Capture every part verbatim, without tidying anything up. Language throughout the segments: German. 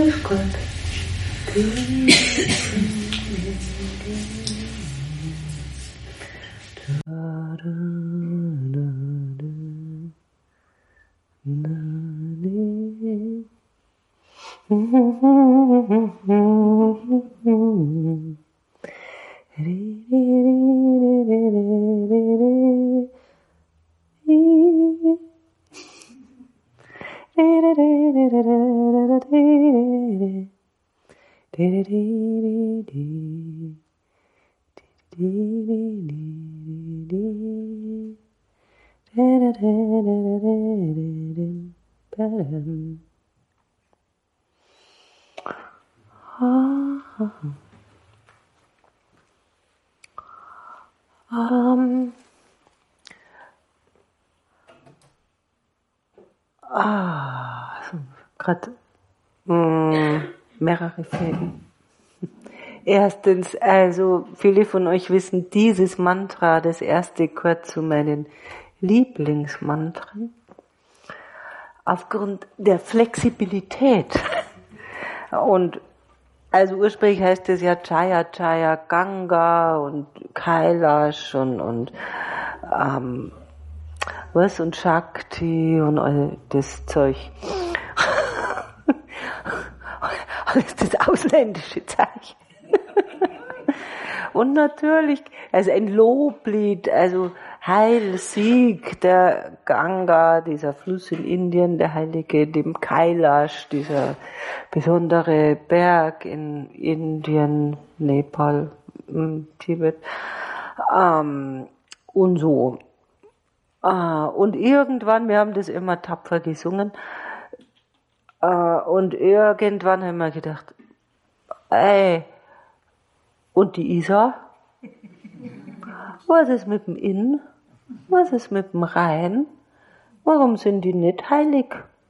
Grüß Gott. Um, ah, gerade mehrere Fäden. Erstens, also viele von euch wissen, dieses Mantra, das erste, gehört zu meinen Lieblingsmantren. Aufgrund der Flexibilität. Und also ursprünglich heißt es ja Jaya Jaya Ganga und Kailash und, und ähm, was und Shakti und all das Zeug. Alles das ausländische Zeichen. Und natürlich, also ein Loblied, also Heil, Sieg, der Ganga, dieser Fluss in Indien, der heilige, dem Kailash, dieser besondere Berg in Indien, Nepal, Tibet, ähm, und so. Ah, und irgendwann, wir haben das immer tapfer gesungen, äh, und irgendwann haben wir gedacht, ey, und die Isar? Was ist mit dem Inn? Was ist mit dem Rhein? Warum sind die nicht heilig?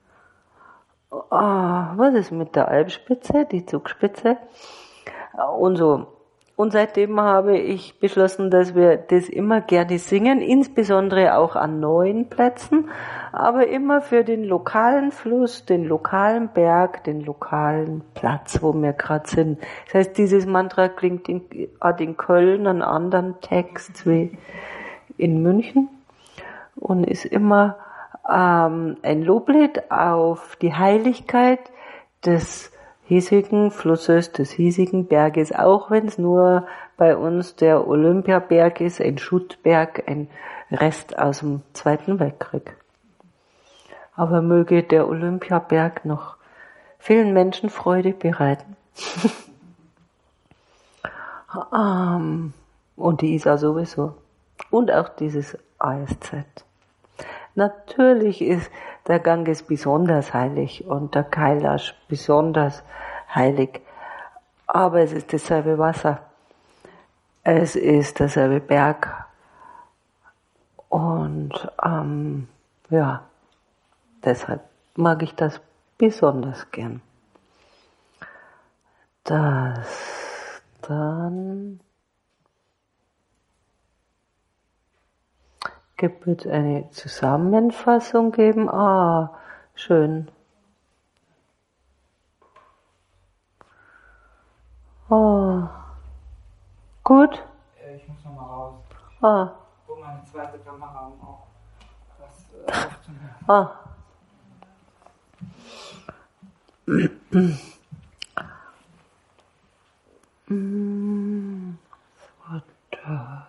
Ah, was ist mit der Alpspitze, die Zugspitze? Und so. Und seitdem habe ich beschlossen, dass wir das immer gerne singen, insbesondere auch an neuen Plätzen, aber immer für den lokalen Fluss, den lokalen Berg, den lokalen Platz, wo wir gerade sind. Das heißt, dieses Mantra klingt in, hat in Köln einen anderen Text wie in München und ist immer ähm, ein Loblied auf die Heiligkeit des hiesigen Flusses, des hiesigen Berges, auch wenn es nur bei uns der Olympiaberg ist, ein Schuttberg, ein Rest aus dem Zweiten Weltkrieg. Aber möge der Olympiaberg noch vielen Menschen Freude bereiten. um, und die Isar sowieso. Und auch dieses A S Z. Natürlich ist der Ganges besonders heilig und der Kailash besonders heilig. Aber es ist dasselbe Wasser. Es ist derselbe Berg. Und ähm, ja, deshalb mag ich das besonders gern. Das dann wird eine Zusammenfassung geben. Ah, schön. Oh. Gut? Ich muss nochmal raus. Ah. Wo meine zweite Kamera um auch das äh, aufzunehmen. Ah. Was war das?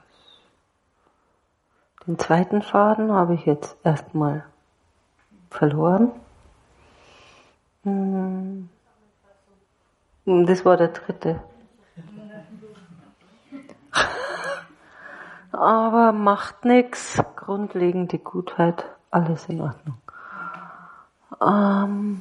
Den zweiten Faden habe ich jetzt erstmal verloren. Das war der dritte. Aber macht nichts. Grundlegende Gutheit, alles in Ordnung. Ähm,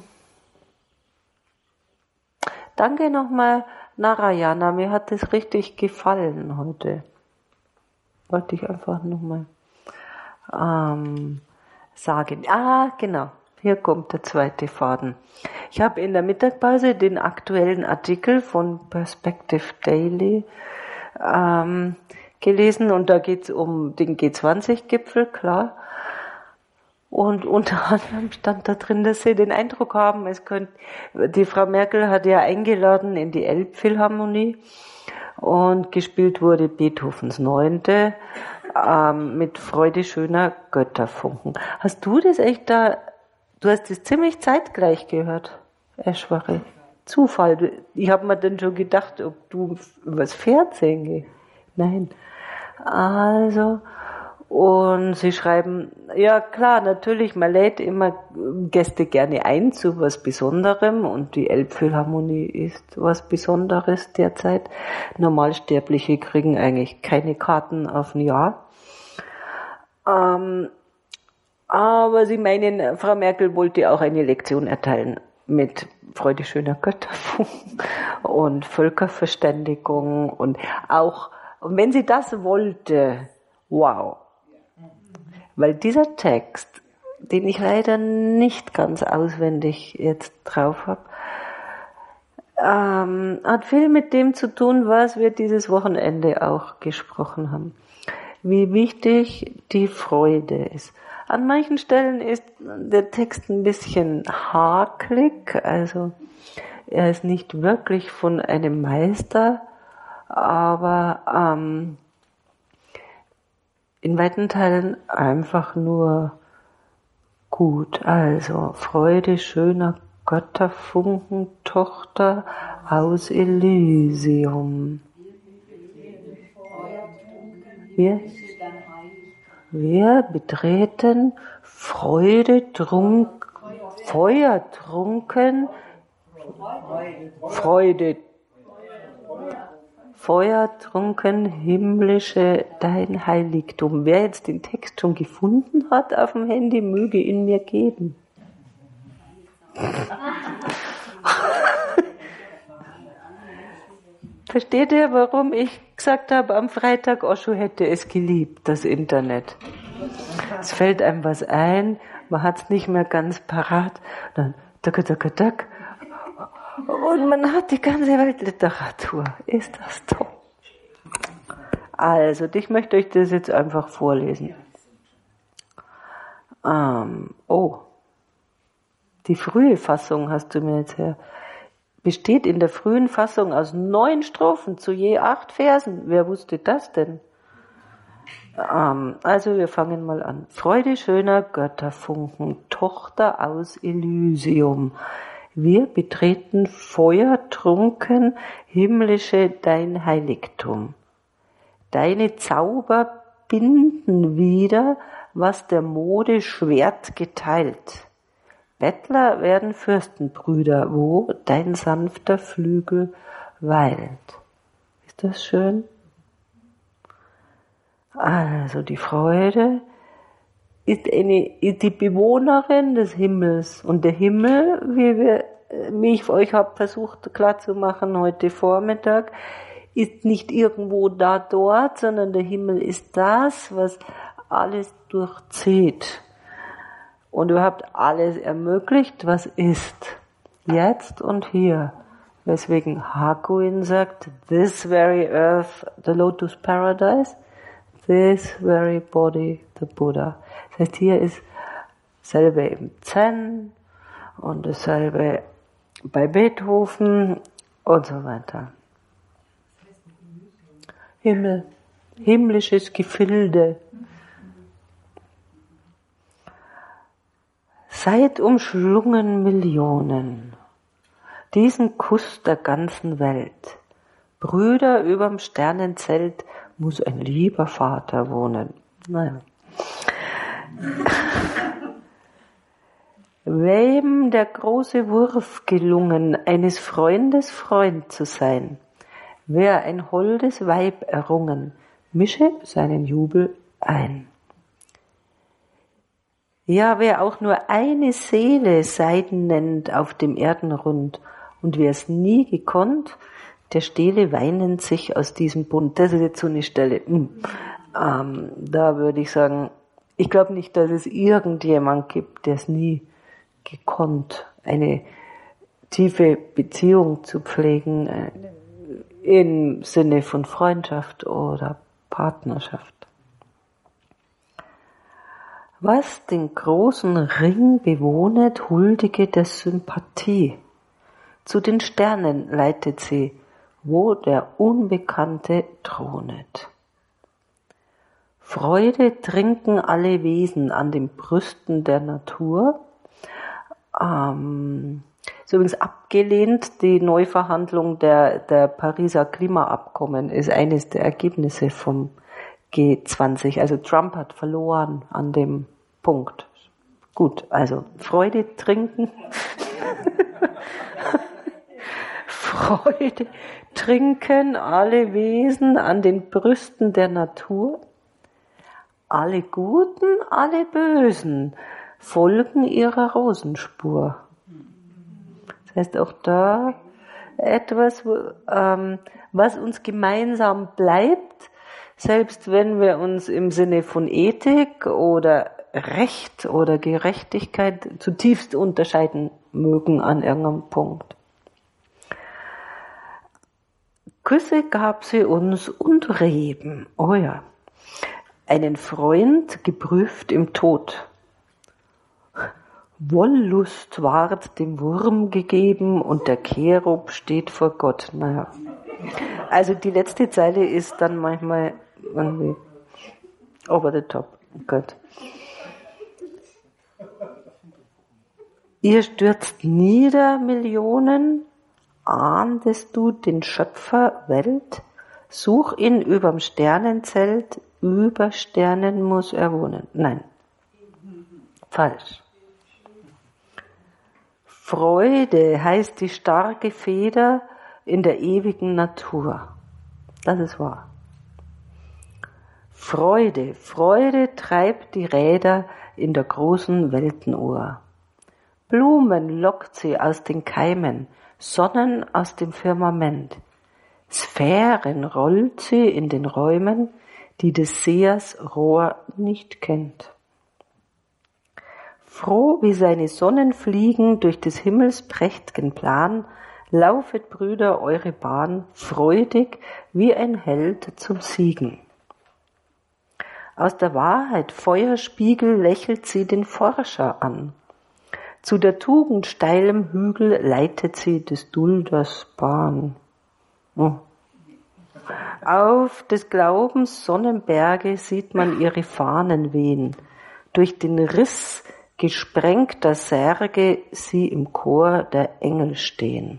danke nochmal, Narayana. Mir hat das richtig gefallen heute. Wollte ich einfach nochmal ähm, sagen. Ah, genau. Hier kommt der zweite Faden. Ich habe in der Mittagspause den aktuellen Artikel von Perspective Daily ähm, gelesen und da geht es um den G zwanzig Gipfel, klar. Und unter anderem stand da drin, dass sie den Eindruck haben, es könnte, die Frau Merkel hat ja eingeladen in die Elbphilharmonie und gespielt wurde Beethovens Neunte ähm, mit Freude schöner Götterfunken. Hast du das echt da, du hast das ziemlich zeitgleich gehört, Eschwari? Zufall. Ich habe mir dann schon gedacht, ob du übers Fernsehen gehst. Nein. Also, und sie schreiben, ja klar, natürlich, man lädt immer Gäste gerne ein zu was Besonderem und die Elbphilharmonie ist was Besonderes derzeit. Normalsterbliche kriegen eigentlich keine Karten auf ein Jahr. Ähm, aber sie meinen, Frau Merkel wollte auch eine Lektion erteilen mit Freude schöner Götterfunken und Völkerverständigung und auch, und wenn sie das wollte, wow. Weil dieser Text, den ich leider nicht ganz auswendig jetzt drauf habe, ähm, hat viel mit dem zu tun, was wir dieses Wochenende auch gesprochen haben. Wie wichtig die Freude ist. An manchen Stellen ist der Text ein bisschen hakelig, also er ist nicht wirklich von einem Meister, aber ähm, in weiten Teilen einfach nur gut. Also Freude schöner Götterfunken, Tochter aus Elysium. Wir, wir betreten Freude trunk, Feuer trunken, Freude Feuertrunken, himmlische, dein Heiligtum. Wer jetzt den Text schon gefunden hat auf dem Handy, möge ihn mir geben. Versteht ihr, warum ich gesagt habe, am Freitag, Osho hätte es geliebt, das Internet? Es fällt einem was ein, man hat es nicht mehr ganz parat, dann tak, tak, tak, und man hat die ganze Weltliteratur. Ist das toll? Also, ich möchte euch das jetzt einfach vorlesen. Ähm, oh, die frühe Fassung hast du mir jetzt her. Besteht in der frühen Fassung aus neun Strophen zu je acht Versen. Wer wusste das denn? Ähm, also, wir fangen mal an. Freude schöner Götterfunken, Tochter aus Elysium. Wir betreten feuertrunken, himmlische dein Heiligtum. Deine Zauber binden wieder, was der Mode Schwert geteilt. Bettler werden Fürstenbrüder, wo dein sanfter Flügel weilt. Ist das schön? Also die Freude ist, eine, ist die Bewohnerin des Himmels. Und der Himmel, wie, wir, wie ich euch habe versucht klarzumachen heute Vormittag, ist nicht irgendwo da dort, sondern der Himmel ist das, was alles durchzieht und überhaupt alles ermöglicht, was ist. Jetzt und hier. Weswegen Hakuin sagt, this very earth, the lotus paradise, this very body, the Buddha. Das heißt, hier ist dasselbe im Zen und dasselbe bei Beethoven und so weiter. Himmel, himmlisches Gefilde. Seid umschlungen Millionen, diesen Kuss der ganzen Welt. Brüder überm Sternenzelt muss ein lieber Vater wohnen. Nein. Wem der große Wurf gelungen, eines Freundes Freund zu sein, wer ein holdes Weib errungen, mische seinen Jubel ein. Ja, wer auch nur eine Seele Seiden nennt auf dem Erdenrund, und wer es nie gekonnt, der stehle weinend sich aus diesem Bund. Das ist jetzt so eine Stelle. Hm. Ähm, da würde ich sagen, ich glaube nicht, dass es irgendjemand gibt, der es nie gekonnt, eine tiefe Beziehung zu pflegen, äh, im Sinne von Freundschaft oder Partnerschaft. Was den großen Ring bewohnet, huldige der Sympathie. Zu den Sternen leitet sie, wo der Unbekannte thronet. Freude trinken alle Wesen an den Brüsten der Natur. Ähm, ist übrigens abgelehnt, die Neuverhandlung der, der Pariser Klimaabkommen ist eines der Ergebnisse vom G zwanzig. Also Trump hat verloren an dem Punkt. Gut, also Freude trinken. Freude trinken alle Wesen an den Brüsten der Natur. Alle Guten, alle Bösen folgen ihrer Rosenspur. Das heißt auch da etwas, ähm, was uns gemeinsam bleibt, selbst wenn wir uns im Sinne von Ethik oder Recht oder Gerechtigkeit zutiefst unterscheiden mögen an irgendeinem Punkt. Küsse gab sie uns und Reben, oh ja, einen Freund geprüft im Tod. Wollust ward dem Wurm gegeben und der Cherub steht vor Gott. Naja, also die letzte Zeile ist dann manchmal irgendwie over the top. Gut. Ihr stürzt nieder, Millionen, ahndest du den Schöpfer Welt? Such ihn überm Sternenzelt, über Sternen muss er wohnen. Nein, falsch. Freude heißt die starke Feder in der ewigen Natur. Das ist wahr. Freude, Freude treibt die Räder in der großen Weltenuhr. Blumen lockt sie aus den Keimen, Sonnen aus dem Firmament. Sphären rollt sie in den Räumen, die des Sehers Rohr nicht kennt. Froh wie seine Sonnen fliegen durch des Himmels prächt'gen Plan, laufet, Brüder, eure Bahn, freudig wie ein Held zum Siegen. Aus der Wahrheit Feuerspiegel lächelt sie den Forscher an. Zu der Tugend steilem Hügel leitet sie des Dulders Bahn. Oh. Auf des Glaubens Sonnenberge sieht man ihre Fahnen wehen, durch den Riss gesprengter Särge sie im Chor der Engel stehen.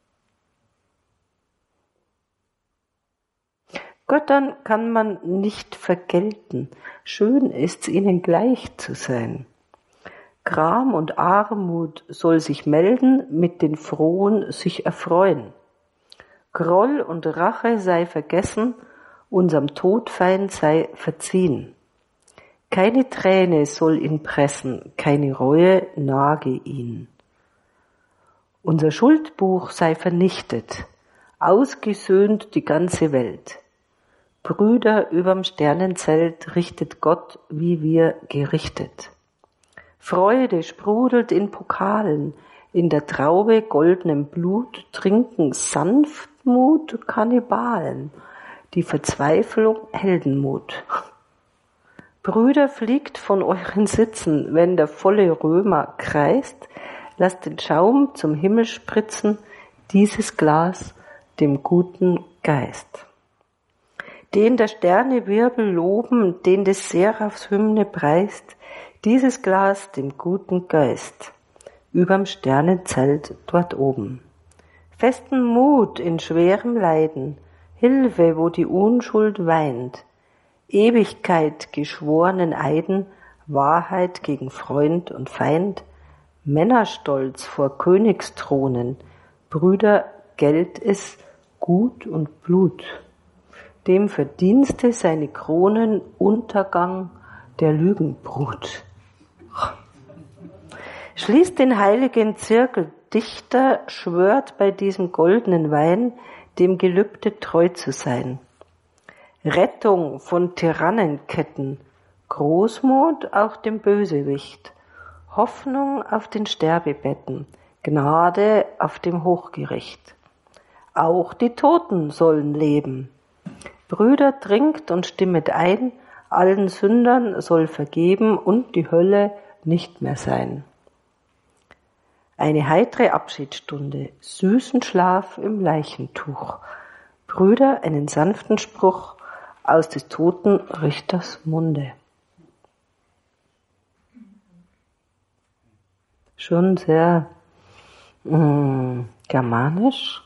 Göttern kann man nicht vergelten, schön ist's ihnen gleich zu sein. Gram und Armut soll sich melden, mit den Frohen sich erfreuen. Groll und Rache sei vergessen, unserem Todfeind sei verziehen. Keine Träne soll ihn pressen, keine Reue nage ihn. Unser Schuldbuch sei vernichtet, ausgesöhnt die ganze Welt. Brüder überm Sternenzelt richtet Gott, wie wir gerichtet. Freude sprudelt in Pokalen, in der Traube goldenem Blut trinken Sanftmut Kannibalen, die Verzweiflung Heldenmut. Brüder, fliegt von euren Sitzen, wenn der volle Römer kreist, lasst den Schaum zum Himmel spritzen, dieses Glas dem guten Geist. Den der Sterne Wirbel loben, den des Seraphs Hymne preist, dieses Glas dem guten Geist, überm Sternenzelt dort oben. Festen Mut in schwerem Leiden, Hilfe, wo die Unschuld weint, Ewigkeit geschworenen Eiden, Wahrheit gegen Freund und Feind, Männerstolz vor Königsthronen, Brüder, Geld ist Gut und Blut, dem Verdienste seine Kronen, Untergang der Lügenbrut. Schließt den heiligen Zirkel, Dichter schwört bei diesem goldenen Wein, dem Gelübde treu zu sein. Rettung von Tyrannenketten, Großmut auch dem Bösewicht, Hoffnung auf den Sterbebetten, Gnade auf dem Hochgericht. Auch die Toten sollen leben. Brüder, trinkt und stimmet ein Allen Sündern soll vergeben und die Hölle nicht mehr sein. Eine heitere Abschiedsstunde, süßen Schlaf im Leichentuch. Brüder, einen sanften Spruch aus des toten Richters Munde. Schon sehr mh, germanisch,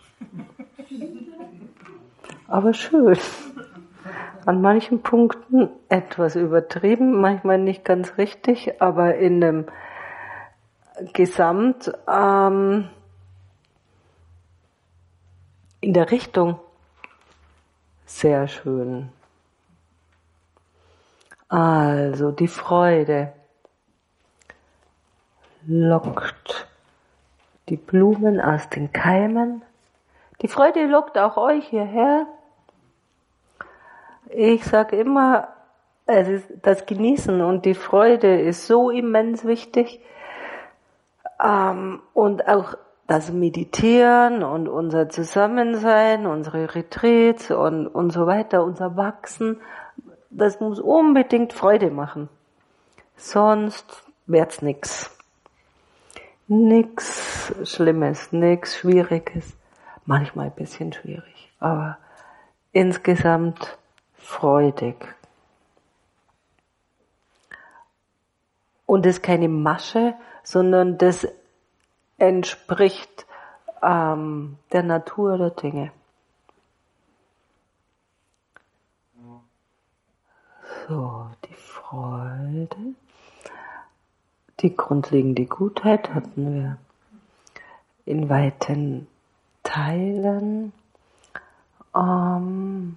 aber schön. An manchen Punkten etwas übertrieben, manchmal nicht ganz richtig, aber in dem Gesamt, ähm, in der Richtung sehr schön. Also die Freude lockt die Blumen aus den Keimen. Die Freude lockt auch euch hierher. Ich sage immer, es ist das Genießen und die Freude ist so immens wichtig. Ähm, und auch das Meditieren und unser Zusammensein, unsere Retreats und, und so weiter, unser Wachsen, das muss unbedingt Freude machen. Sonst wird's nix. Nix Schlimmes, nix Schwieriges. Manchmal ein bisschen schwierig, aber insgesamt freudig. Und das ist keine Masche, sondern das entspricht ähm, der Natur der Dinge. So, die Freude. Die grundlegende Gutheit hatten wir in weiten Teilen. Ähm,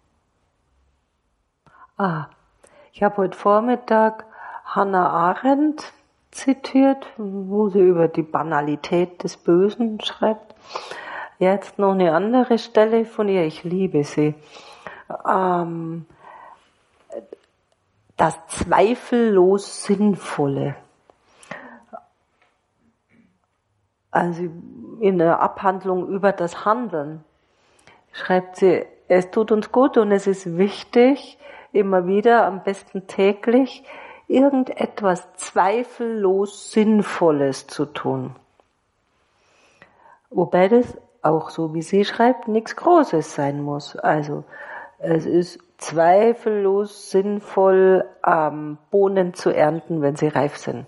ah, ich habe heute Vormittag Hannah Arendt zitiert, wo sie über die Banalität des Bösen schreibt. Jetzt noch eine andere Stelle von ihr, ich liebe sie. Ähm, das zweifellos Sinnvolle. Also in der Abhandlung über das Handeln schreibt sie, es tut uns gut und es ist wichtig, immer wieder, am besten täglich, irgendetwas zweifellos Sinnvolles zu tun. Wobei das auch so wie sie schreibt, nichts Großes sein muss. Also es ist zweifellos sinnvoll, ähm, Bohnen zu ernten, wenn sie reif sind.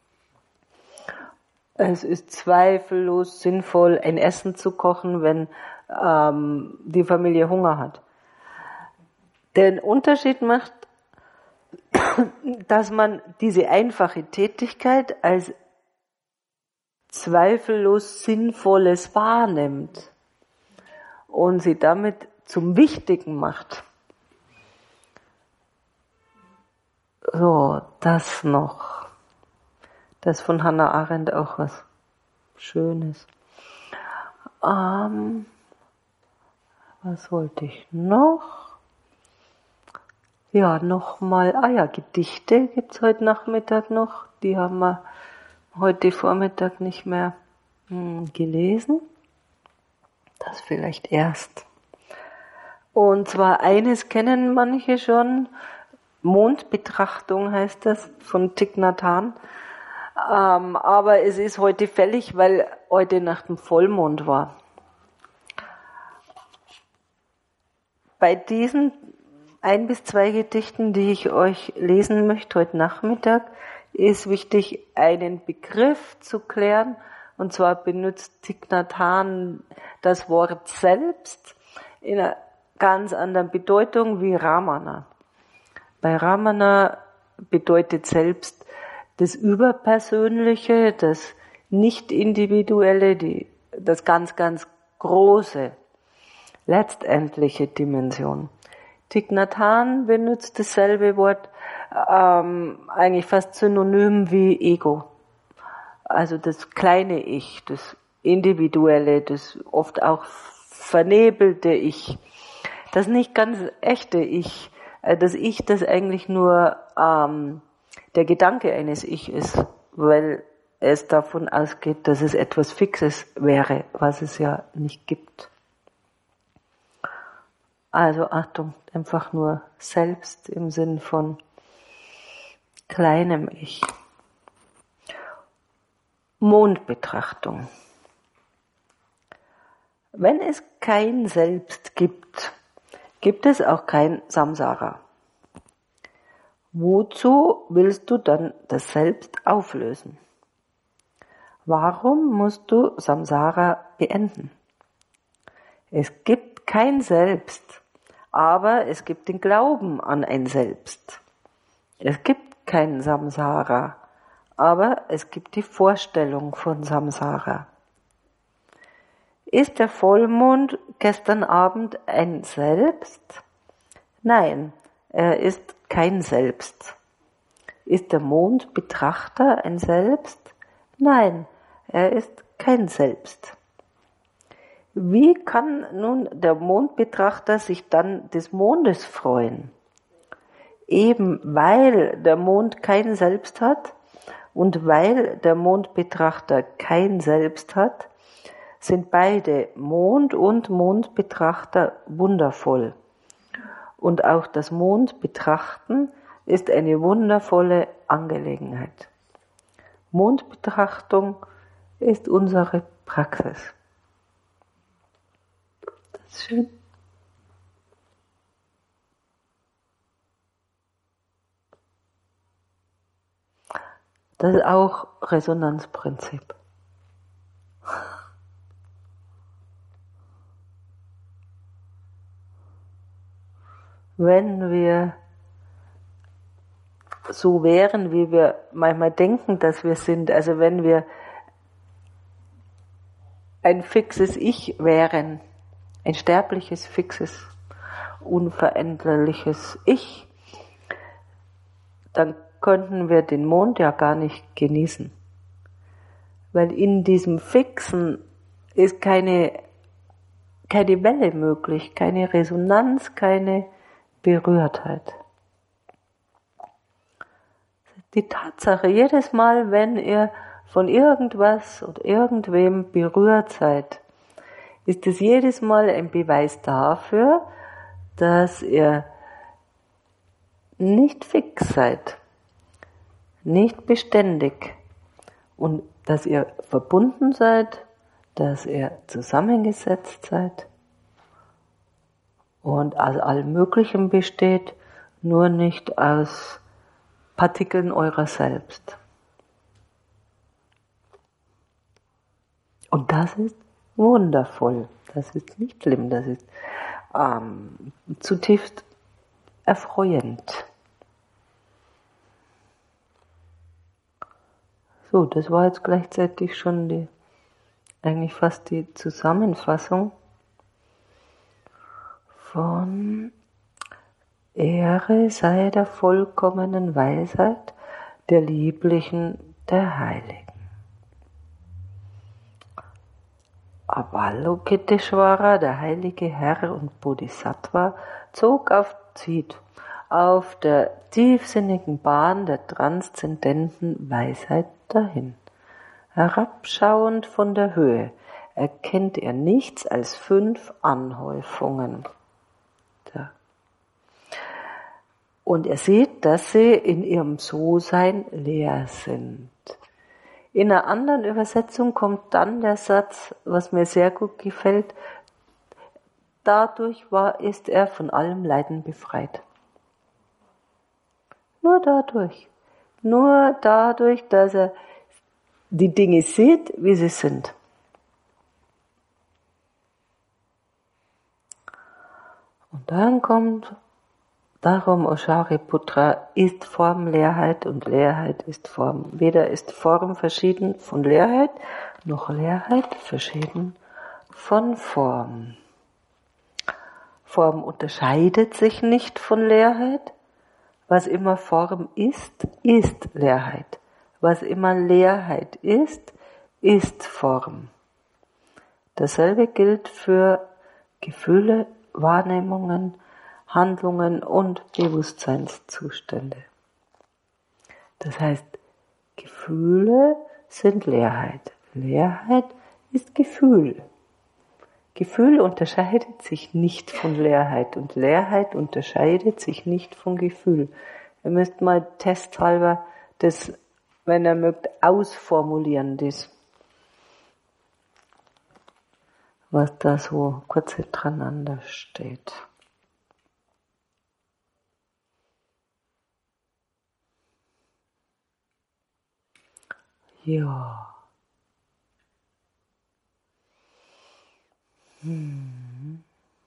Es ist zweifellos sinnvoll, ein Essen zu kochen, wenn ähm, die Familie Hunger hat. Den Unterschied macht, dass man diese einfache Tätigkeit als zweifellos Sinnvolles wahrnimmt und sie damit zum Wichtigen macht. So, das noch. Das ist von Hannah Arendt auch was Schönes. Ähm, was wollte ich noch? Ja, nochmal, ah ja, Gedichte gibt's heute Nachmittag noch. Die haben wir heute Vormittag nicht mehr hm, gelesen. Das vielleicht erst. Und zwar eines kennen manche schon, Mondbetrachtung heißt das, von Thich Nhat Hanh. Ähm, aber es ist heute fällig, weil heute nach dem Vollmond war. Bei diesen ein bis zwei Gedichten, die ich euch lesen möchte heute Nachmittag, ist wichtig, einen Begriff zu klären. Und zwar benutzt Thich Nhat Hanh das Wort selbst in einer ganz anderen Bedeutung wie Ramana. Bei Ramana bedeutet selbst das Überpersönliche, das Nicht-Individuelle, die, das ganz, ganz große, letztendliche Dimension. Thich Nhat Hanh benutzt dasselbe Wort ähm, eigentlich fast synonym wie Ego. Also das kleine Ich, das Individuelle, das oft auch vernebelte Ich, das nicht ganz echte Ich, das Ich, das eigentlich nur ähm, der Gedanke eines Ich ist, weil es davon ausgeht, dass es etwas Fixes wäre, was es ja nicht gibt. Also Achtung, einfach nur selbst im Sinn von kleinem Ich. Mondbetrachtung. Wenn es kein Selbst gibt, gibt es auch kein Samsara. Wozu willst du dann das Selbst auflösen? Warum musst du Samsara beenden? Es gibt kein Selbst, aber es gibt den Glauben an ein Selbst. Es gibt kein Samsara, aber es gibt die Vorstellung von Samsara. Ist der Vollmond gestern Abend ein Selbst? Nein, er ist kein Selbst. Ist der Mondbetrachter ein Selbst? Nein, er ist kein Selbst. Wie kann nun der Mondbetrachter sich dann des Mondes freuen? Eben weil der Mond kein Selbst hat und weil der Mondbetrachter kein Selbst hat, sind beide Mond und Mondbetrachter wundervoll. Und auch das Mondbetrachten ist eine wundervolle Angelegenheit. Mondbetrachtung ist unsere Praxis. Das ist schön. Das ist auch Resonanzprinzip. Wenn wir so wären, wie wir manchmal denken, dass wir sind, also wenn wir ein fixes Ich wären, ein sterbliches, fixes, unveränderliches Ich, dann könnten wir den Mond ja gar nicht genießen. Weil in diesem Fixen ist keine, keine Welle möglich, keine Resonanz, keine Berührtheit. Die Tatsache, jedes Mal, wenn ihr von irgendwas oder irgendwem berührt seid, ist es jedes Mal ein Beweis dafür, dass ihr nicht fix seid, nicht beständig und dass ihr verbunden seid, dass ihr zusammengesetzt seid und aus allem Möglichen besteht, nur nicht aus Partikeln eurer selbst. Und das ist wundervoll, das ist nicht schlimm, das ist ähm, zutiefst erfreuend. So, das war jetzt gleichzeitig schon die, eigentlich fast die Zusammenfassung von Ehre sei der vollkommenen Weisheit, der Lieblichen, der Heiligen. Avalokiteshvara, der heilige Herr und Bodhisattva, zog auf, zieht auf der tiefsinnigen Bahn der transzendenten Weisheit dahin. Herabschauend von der Höhe erkennt er nichts als fünf Anhäufungen. Da. Und er sieht, dass sie in ihrem So-Sein leer sind. In einer anderen Übersetzung kommt dann der Satz, was mir sehr gut gefällt, dadurch war, ist er von allem Leiden befreit. Nur dadurch. Nur dadurch, dass er die Dinge sieht, wie sie sind. Und dann kommt, darum, O Shariputra, ist Form Leerheit und Leerheit ist Form. Weder ist Form verschieden von Leerheit, noch Leerheit verschieden von Form. Form unterscheidet sich nicht von Leerheit. Was immer Form ist, ist Leerheit. Was immer Leerheit ist, ist Form. Dasselbe gilt für Gefühle, Wahrnehmungen, Handlungen und Bewusstseinszustände. Das heißt, Gefühle sind Leerheit. Leerheit ist Gefühl. Gefühl unterscheidet sich nicht von Leerheit und Leerheit unterscheidet sich nicht von Gefühl. Ihr müsst mal testhalber das, wenn ihr mögt, ausformulieren, das, was da so kurz hintereinander steht. Ja. Hm.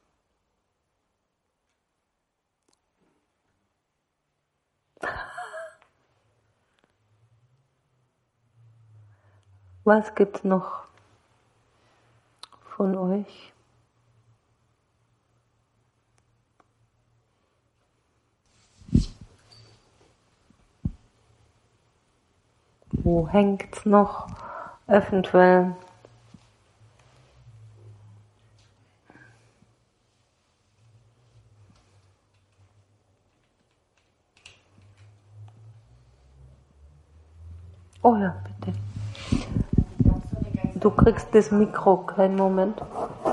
Was gibt's noch von euch? Wo hängt's noch? Eventuell. Oh ja, bitte. Du kriegst das Mikro, kleinen Moment.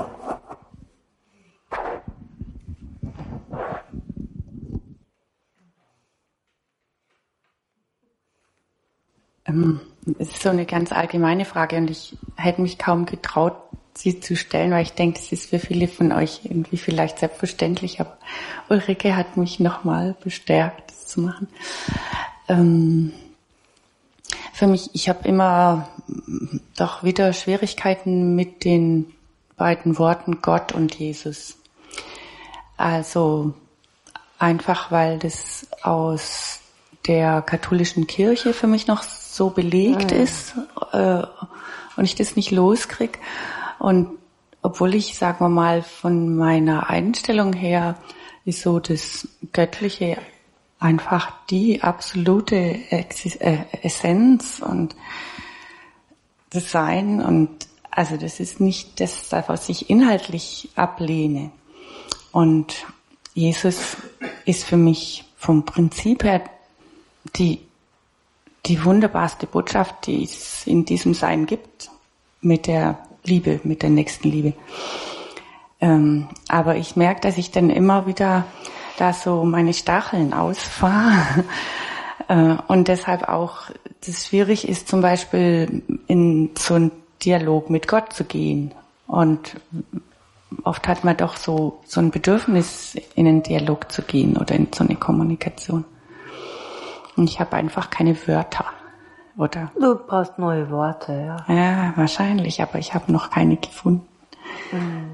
Ähm, es ist so eine ganz allgemeine Frage und ich hätte mich kaum getraut, sie zu stellen, weil ich denke, das ist für viele von euch irgendwie vielleicht selbstverständlich, aber Ulrike hat mich nochmal bestärkt, das zu machen. Ähm, Für mich, ich habe immer doch wieder Schwierigkeiten mit den beiden Worten Gott und Jesus. Also einfach, weil das aus der katholischen Kirche für mich noch so belegt mhm. ist äh, und ich das nicht loskriege. Und obwohl ich, sagen wir mal, von meiner Einstellung her ist so das Göttliche einfach die absolute Exis- äh, Essenz und das Sein und also das ist nicht das, was ich inhaltlich ablehne. Und Jesus ist für mich vom Prinzip her die, die wunderbarste Botschaft, die es in diesem Sein gibt, mit der Liebe, mit der Nächstenliebe. Ähm, aber ich merke, dass ich dann immer wieder da so meine Stacheln ausfahre äh, und deshalb auch das schwierig ist, zum Beispiel in so einen Dialog mit Gott zu gehen. Und oft hat man doch so so ein Bedürfnis, in einen Dialog zu gehen oder in so eine Kommunikation. Und ich habe einfach keine Wörter, oder? Du brauchst neue Worte, ja. Ja, wahrscheinlich, aber ich habe noch keine gefunden. Mhm.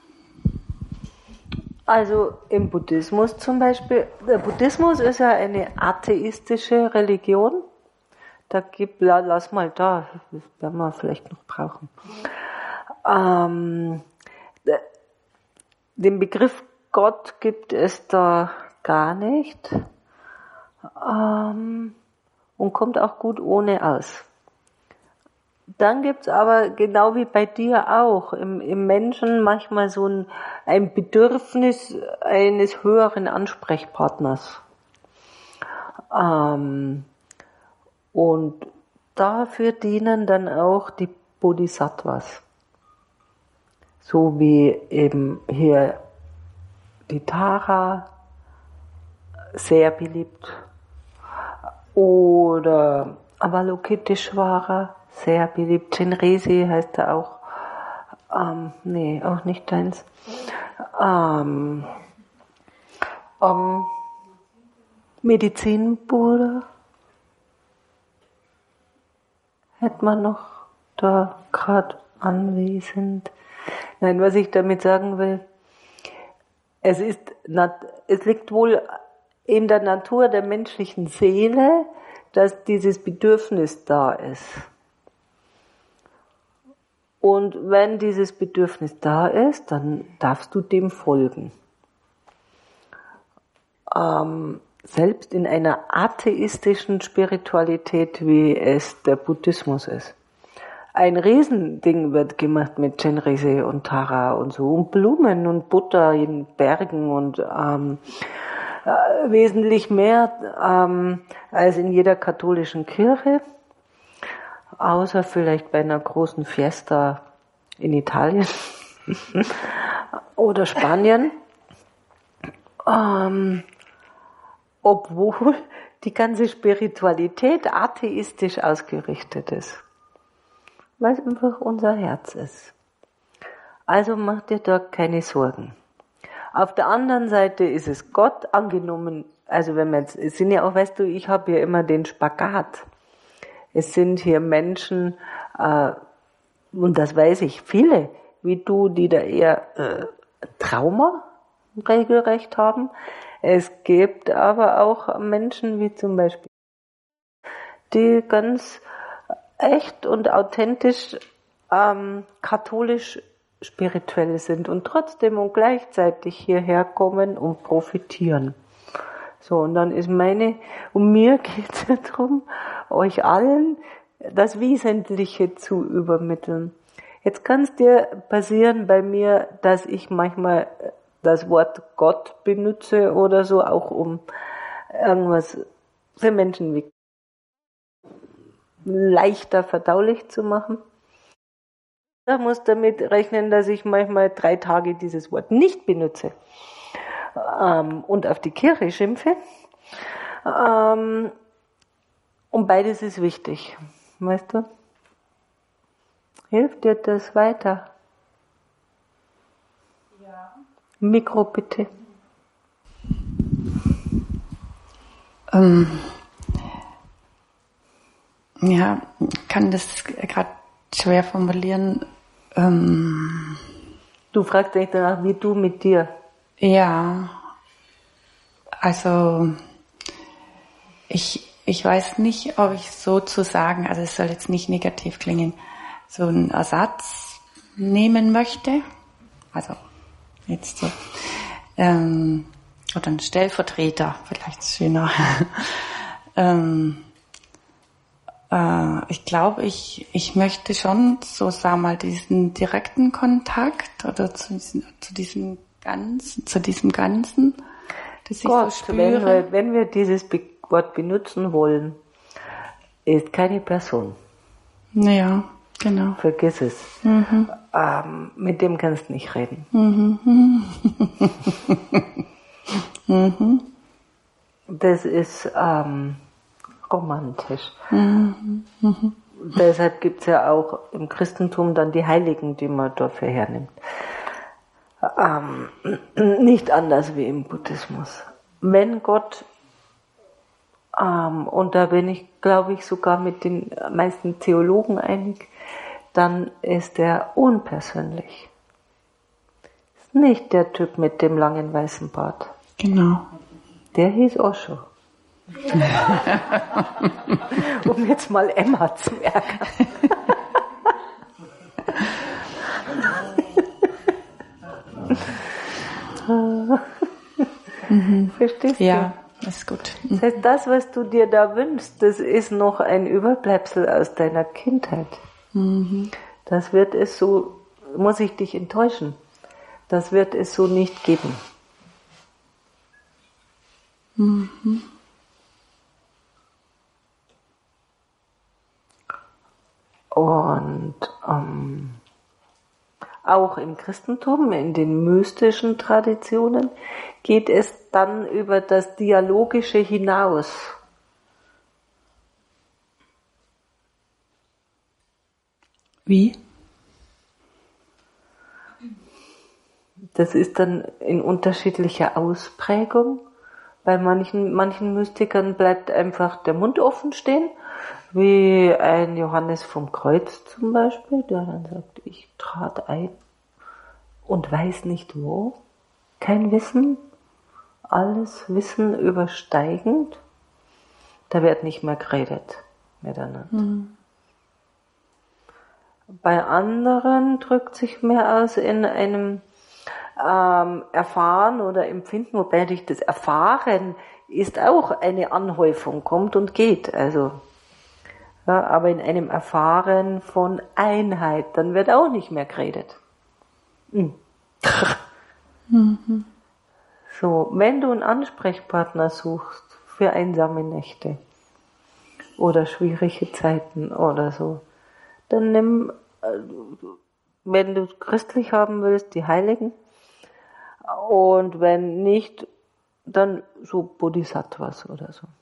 Also im Buddhismus zum Beispiel, der Buddhismus ist ja eine atheistische Religion. Da gibt, lass mal da, das werden wir vielleicht noch brauchen. Ähm, den Begriff Gott gibt es da gar nicht ähm, und kommt auch gut ohne aus. Dann gibt's aber, genau wie bei dir auch, im, im Menschen manchmal so ein, ein Bedürfnis eines höheren Ansprechpartners. Ähm, und dafür dienen dann auch die Bodhisattvas. So wie eben hier die Tara, sehr beliebt, oder Avalokiteshvara, sehr beliebt. Chenrezi heißt er auch. Ähm, nee, auch nicht deins. Ähm, ähm, Medizinbuddha hätte man noch da gerade anwesend. Nein, was ich damit sagen will, es ist, es liegt wohl in der Natur der menschlichen Seele, dass dieses Bedürfnis da ist. Und wenn dieses Bedürfnis da ist, dann darfst du dem folgen. Ähm, selbst in einer atheistischen Spiritualität, wie es der Buddhismus ist. Ein Riesending wird gemacht mit Chenrezi und Tara und so, und Blumen und Butter in Bergen und ähm, äh, wesentlich mehr ähm, als in jeder katholischen Kirche. Außer vielleicht bei einer großen Fiesta in Italien. oder Spanien, ähm, obwohl die ganze Spiritualität atheistisch ausgerichtet ist, weil es einfach unser Herz ist. Also mach dir da keine Sorgen. Auf der anderen Seite ist es Gott angenommen, also wenn man jetzt, es sind ja auch, weißt du, ich habe ja immer den Spagat. Es sind hier Menschen, äh, und das weiß ich, viele, wie du, die da eher äh, Trauma regelrecht haben. Es gibt aber auch Menschen wie zum Beispiel, die ganz echt und authentisch ähm, katholisch spirituell sind und trotzdem und gleichzeitig hierher kommen und profitieren. So, und dann ist meine, und mir geht es ja darum, euch allen das Wesentliche zu übermitteln. Jetzt kann es dir passieren bei mir, dass ich manchmal das Wort Gott benutze oder so, auch um irgendwas für Menschen wie leichter verdaulich zu machen. Da muss damit rechnen, dass ich manchmal drei Tage dieses Wort nicht benutze ähm, und auf die Kirche schimpfe. Ähm, und beides ist wichtig, weißt du? Hilft dir das weiter? Ja. Mikro bitte. Ähm, ja, kann das gerade schwer formulieren. Ähm, du fragst dich danach, wie du mit dir. Ja, also ich, ich weiß nicht, ob ich sozusagen, also es soll jetzt nicht negativ klingen, so einen Ersatz nehmen möchte. Also jetzt so. Ähm, oder einen Stellvertreter, vielleicht ist schöner. ähm, Ich glaube, ich, ich möchte schon so, sag mal, diesen direkten Kontakt oder zu diesem, zu diesem Ganzen, zu diesem Ganzen, das ich Gott, so spüre. Wenn wir, wenn wir dieses Wort benutzen wollen, ist keine Person. Ja, genau. Vergiss es. Mhm. Ähm, mit dem kannst du nicht reden. Mhm. mhm. Das ist ähm, romantisch. Mhm. Mhm. Deshalb gibt es ja auch im Christentum dann die Heiligen, die man dafür hernimmt. Ähm, nicht anders wie im Buddhismus. Wenn Gott, ähm, und da bin ich, glaube ich, sogar mit den meisten Theologen einig, dann ist er unpersönlich. Ist nicht der Typ mit dem langen weißen Bart. Genau. Der hieß Osho. Um jetzt mal Emma zu ärgern. mhm. Verstehst du? Ja, ist gut. Mhm. Das heißt, das, was du dir da wünschst, das ist noch ein Überbleibsel aus deiner Kindheit. Mhm. Das wird es so, muss ich dich enttäuschen, das wird es so nicht geben. Mhm. Und ähm, auch im Christentum, in den mystischen Traditionen, geht es dann über das Dialogische hinaus. Wie? Das ist dann in unterschiedlicher Ausprägung. Bei manchen, manchen Mystikern bleibt einfach der Mund offen stehen, wie ein Johannes vom Kreuz zum Beispiel, der dann sagt, ich trat ein und weiß nicht wo, kein Wissen, alles Wissen übersteigend. Da wird nicht mehr geredet miteinander. Mhm. Bei anderen drückt sich mehr aus in einem ähm, Erfahren oder Empfinden, wobei durch das Erfahren ist auch eine Anhäufung, kommt und geht. Also, ja, aber in einem Erfahren von Einheit, dann wird auch nicht mehr geredet. Mhm. Mhm. So, wenn du einen Ansprechpartner suchst für einsame Nächte oder schwierige Zeiten oder so, dann nimm wenn du christlich haben willst, die Heiligen. Und wenn nicht, dann so Bodhisattvas oder so.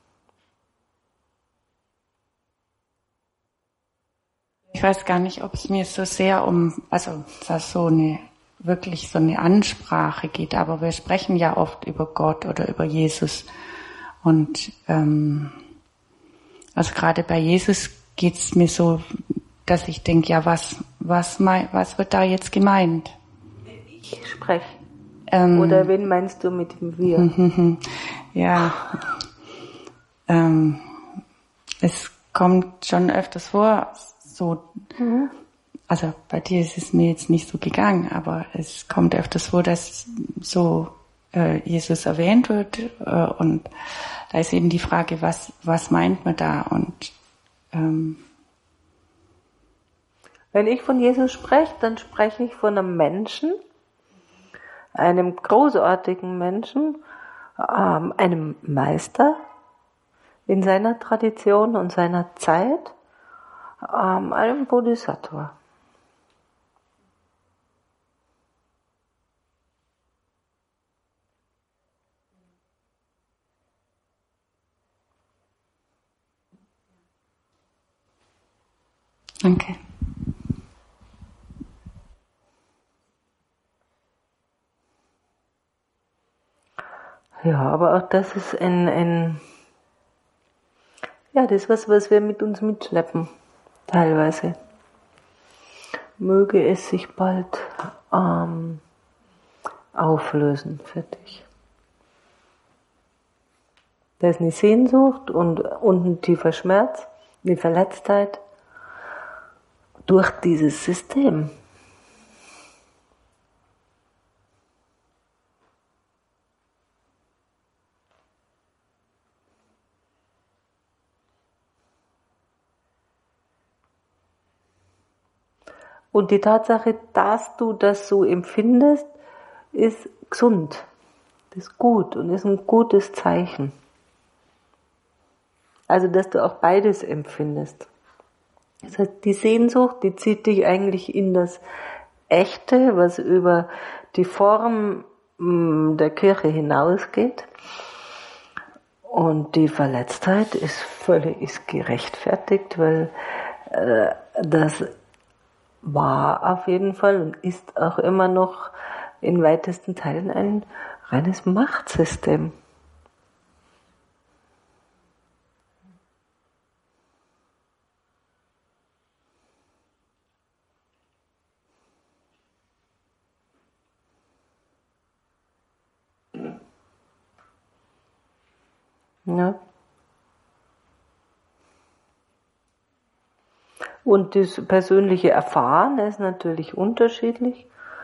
Ich weiß gar nicht, ob es mir so sehr um, also dass so eine, wirklich so eine Ansprache geht, aber wir sprechen ja oft über Gott oder über Jesus. Und ähm, also gerade bei Jesus geht es mir so, dass ich denke, ja, was, was, mein, was wird da jetzt gemeint? Ich spreche. Ähm, Oder wen meinst du mit dem Wir? Ja, ähm, es kommt schon öfters vor, so, mhm. also bei dir ist es mir jetzt nicht so gegangen, aber es kommt öfters vor, dass so äh, Jesus erwähnt wird äh, und da ist eben die Frage, was was meint man da? Und ähm, wenn ich von Jesus spreche, dann spreche ich von einem Menschen, einem großartigen Menschen, ähm, einem Meister in seiner Tradition und seiner Zeit, ähm, einem Bodhisattva. Danke. Ja, aber auch das ist ein, ein ja, das ist was, was wir mit uns mitschleppen, teilweise. Möge es sich bald ähm, auflösen für dich. Da ist eine Sehnsucht und, und ein tiefer Schmerz, eine Verletztheit durch dieses System. Und die Tatsache, dass du das so empfindest, ist gesund, ist gut und ist ein gutes Zeichen. Also, dass du auch beides empfindest. Das heißt, die Sehnsucht, die zieht dich eigentlich in das Echte, was über die Form der Kirche hinausgeht. Und die Verletztheit ist völlig ist gerechtfertigt, weil äh, das war auf jeden Fall und ist auch immer noch in weitesten Teilen ein reines Machtsystem. Ja. Und das persönliche Erfahren ist natürlich unterschiedlich.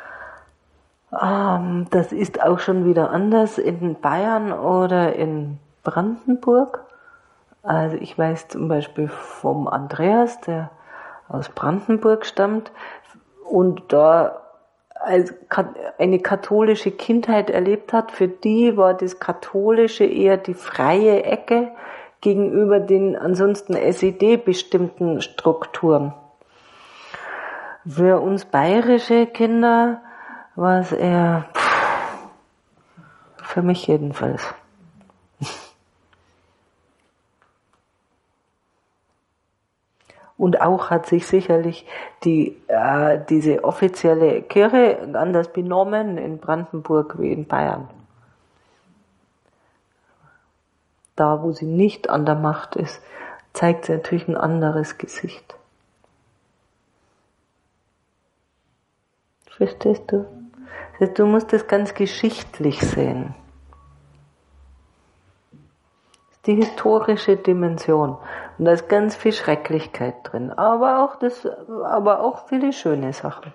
Ähm, das ist auch schon wieder anders in Bayern oder in Brandenburg. Also ich weiß zum Beispiel vom Andreas, der aus Brandenburg stammt und da eine katholische Kindheit erlebt hat. Für die war das Katholische eher die freie Ecke gegenüber den ansonsten S E D-bestimmten Strukturen. Für uns bayerische Kinder war es eher, pff, für mich jedenfalls. Und auch hat sich sicherlich die, äh, diese offizielle Kirche anders benommen in Brandenburg wie in Bayern. Da, wo sie nicht an der Macht ist, zeigt sie natürlich ein anderes Gesicht. Verstehst du? Du musst das ganz geschichtlich sehen. Das ist die historische Dimension. Und da ist ganz viel Schrecklichkeit drin, aber auch das, aber auch viele schöne Sachen.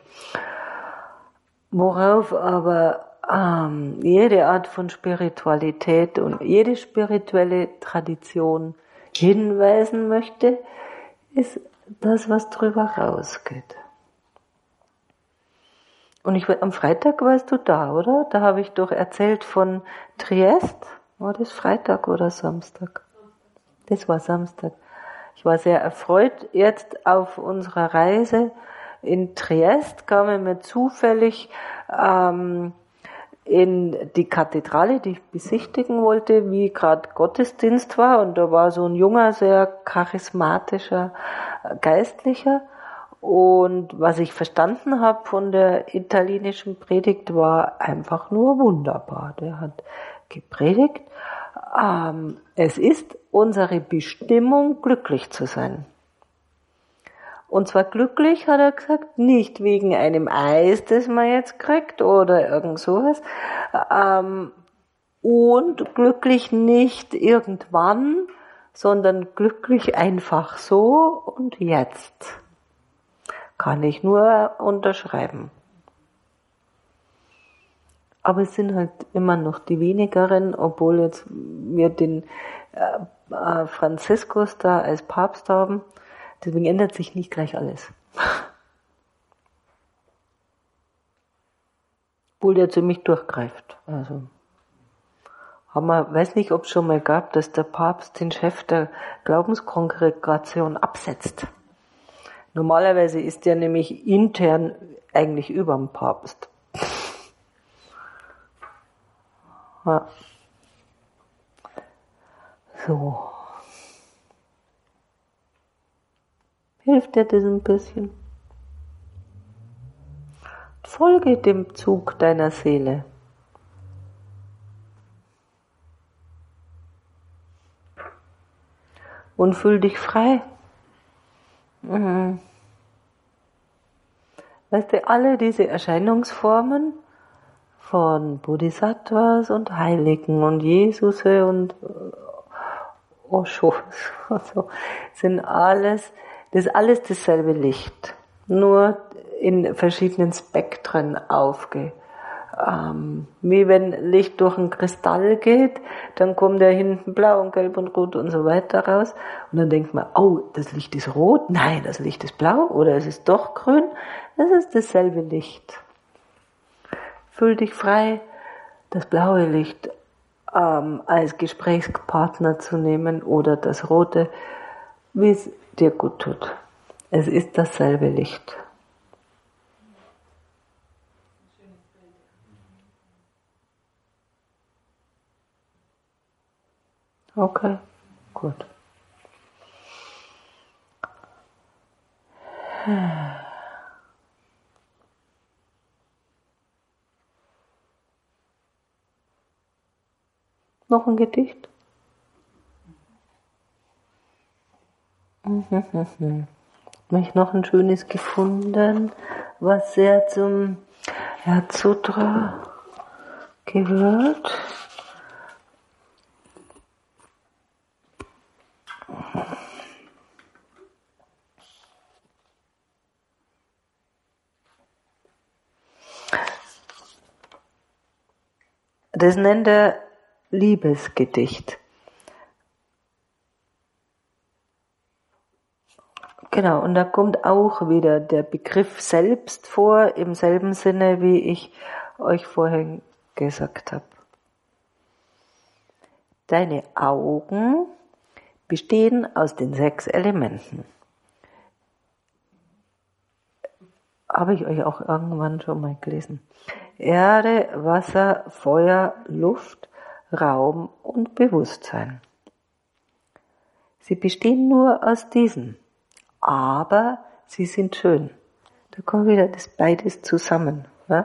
Worauf aber ähm, jede Art von Spiritualität und jede spirituelle Tradition hinweisen möchte, ist das, was drüber rausgeht. Und ich am Freitag warst du da, oder? Da habe ich doch erzählt von Triest. War das Freitag oder Samstag? Das war Samstag. Ich war sehr erfreut jetzt auf unserer Reise in Triest kamen wir zufällig ähm, in die Kathedrale, die ich besichtigen wollte, wie gerade Gottesdienst war. Und da war so ein junger, sehr charismatischer Geistlicher. Und was ich verstanden habe von der italienischen Predigt, war einfach nur wunderbar. Der hat gepredigt. Ähm, es ist unsere Bestimmung, glücklich zu sein. Und zwar glücklich, hat er gesagt, nicht wegen einem Eis, das man jetzt kriegt oder irgend sowas. Ähm, und glücklich nicht irgendwann, sondern glücklich einfach so und jetzt. Kann ich nur unterschreiben. Aber es sind halt immer noch die wenigeren, obwohl jetzt wir den äh, äh, Franziskus da als Papst haben. Deswegen ändert sich nicht gleich alles. Obwohl der ziemlich durchgreift. Also haben wir, weiß nicht, ob es schon mal gab, dass der Papst den Chef der Glaubenskongregation absetzt. Normalerweise ist der nämlich intern eigentlich über dem Papst. Ja. So. Hilft dir das ein bisschen? Folge dem Zug deiner Seele. Und fühl dich frei. Mhm. Weißt du, alle diese Erscheinungsformen von Bodhisattvas und Heiligen und Jesuse und Osho so, sind alles, das ist alles dasselbe Licht, nur in verschiedenen Spektren aufge. Ähm, wie wenn Licht durch einen Kristall geht, dann kommt er hinten blau und gelb und rot und so weiter raus. Und dann denkt man, oh, das Licht ist rot, nein, das Licht ist blau oder es ist doch grün. Das ist dasselbe Licht. Fühl dich frei, das blaue Licht ähm, als Gesprächspartner zu nehmen oder das rote, wie es dir gut tut. Es ist dasselbe Licht. Okay, gut. Noch ein Gedicht? Mhm. Habe ich noch ein schönes gefunden, was sehr zum Herzsutra gehört. Das nennt er Liebesgedicht. Genau, und da kommt auch wieder der Begriff selbst vor, im selben Sinne, wie ich euch vorhin gesagt habe. Deine Augen bestehen aus den sechs Elementen. Habe ich euch auch irgendwann schon mal gelesen. Erde, Wasser, Feuer, Luft, Raum und Bewusstsein. Sie bestehen nur aus diesen, aber sie sind schön. Da kommt wieder das beides zusammen. Ja?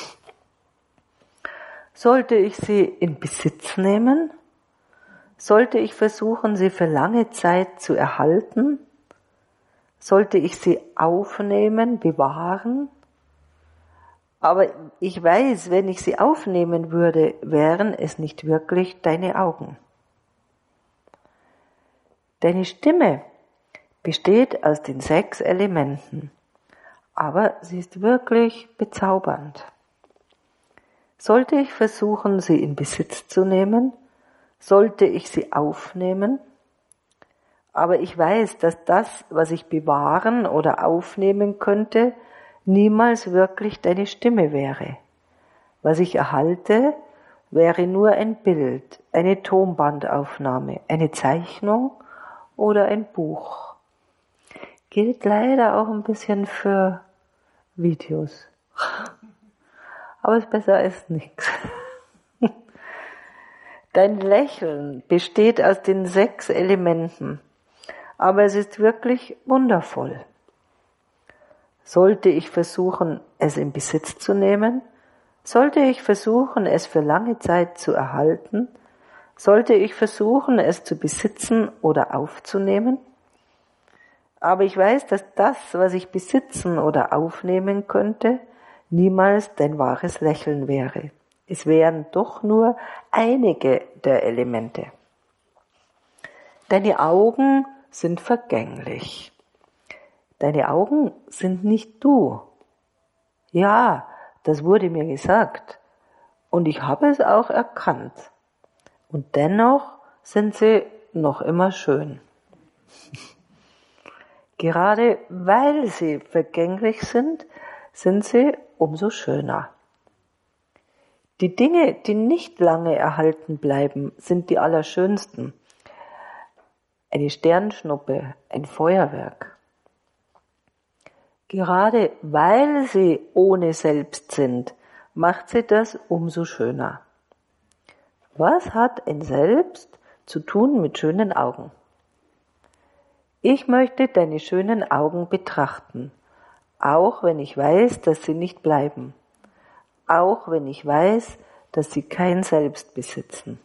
Sollte ich sie in Besitz nehmen? Sollte ich versuchen, sie für lange Zeit zu erhalten? Sollte ich sie aufnehmen, bewahren? Aber ich weiß, wenn ich sie aufnehmen würde, wären es nicht wirklich deine Augen. Deine Stimme besteht aus den sechs Elementen, aber sie ist wirklich bezaubernd. Sollte ich versuchen, sie in Besitz zu nehmen, sollte ich sie aufnehmen, aber ich weiß, dass das, was ich bewahren oder aufnehmen könnte, niemals wirklich deine Stimme wäre. Was ich erhalte, wäre nur ein Bild, eine Tonbandaufnahme, eine Zeichnung oder ein Buch. Gilt leider auch ein bisschen für Videos. Aber es ist besser als nichts. Dein Lächeln besteht aus den sechs Elementen, aber es ist wirklich wundervoll. Sollte ich versuchen, es in Besitz zu nehmen? Sollte ich versuchen, es für lange Zeit zu erhalten? Sollte ich versuchen, es zu besitzen oder aufzunehmen? Aber ich weiß, dass das, was ich besitzen oder aufnehmen könnte, niemals dein wahres Lächeln wäre. Es wären doch nur einige der Elemente. Deine Augen sind vergänglich. Deine Augen sind nicht du. Ja, das wurde mir gesagt. Und ich habe es auch erkannt. Und dennoch sind sie noch immer schön. Gerade weil sie vergänglich sind, sind sie umso schöner. Die Dinge, die nicht lange erhalten bleiben, sind die allerschönsten. Eine Sternschnuppe, ein Feuerwerk. Gerade weil sie ohne Selbst sind, macht sie das umso schöner. Was hat ein Selbst zu tun mit schönen Augen? Ich möchte deine schönen Augen betrachten, auch wenn ich weiß, dass sie nicht bleiben. Auch wenn ich weiß, dass sie kein Selbst besitzen.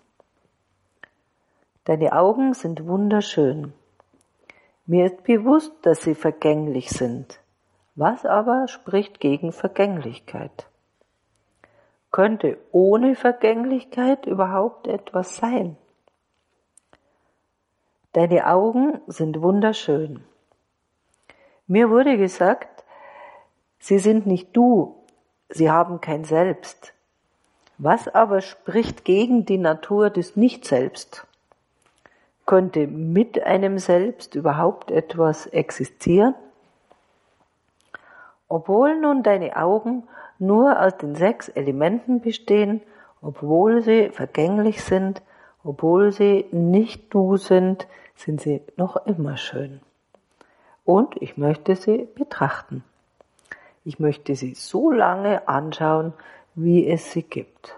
Deine Augen sind wunderschön. Mir ist bewusst, dass sie vergänglich sind. Was aber spricht gegen Vergänglichkeit? Könnte ohne Vergänglichkeit überhaupt etwas sein? Deine Augen sind wunderschön. Mir wurde gesagt, sie sind nicht du, sie haben kein Selbst. Was aber spricht gegen die Natur des Nicht-Selbst? Könnte mit einem Selbst überhaupt etwas existieren? Obwohl nun deine Augen nur aus den sechs Elementen bestehen, obwohl sie vergänglich sind, obwohl sie nicht du sind, sind sie noch immer schön. Und ich möchte sie betrachten. Ich möchte sie so lange anschauen, wie es sie gibt.